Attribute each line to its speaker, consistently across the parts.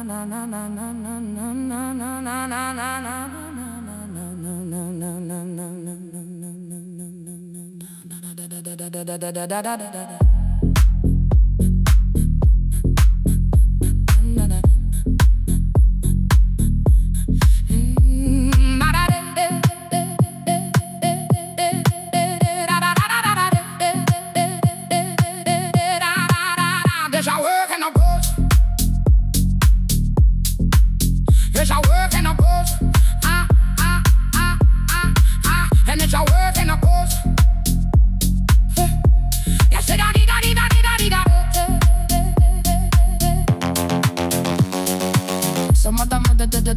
Speaker 1: There's our work and a bush. There's our work and a bush. And there's our work and a bush. Yes, da da da da da da da. Some of them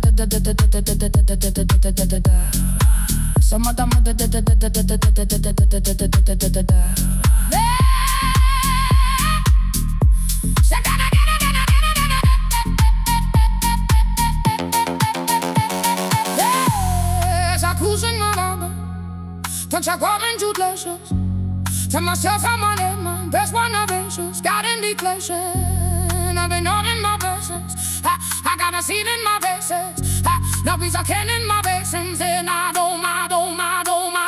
Speaker 1: some of them Touch a golden glaciers. Tell myself I'm on it, man. Best one of angels. God in declaration. I've been on in my blessings. I got a seed in my bases. No piece of can in my basins. And I don't, my, don't, my, don't, my.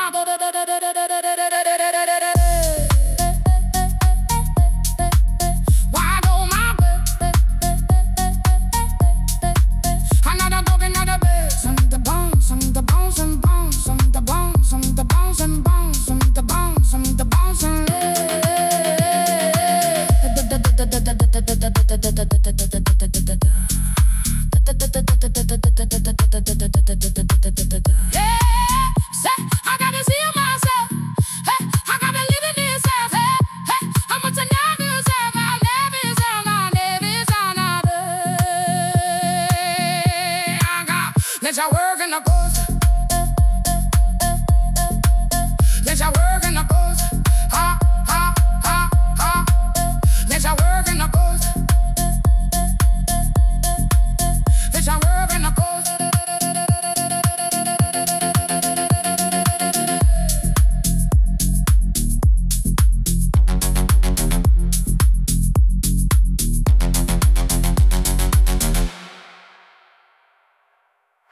Speaker 1: Let's work.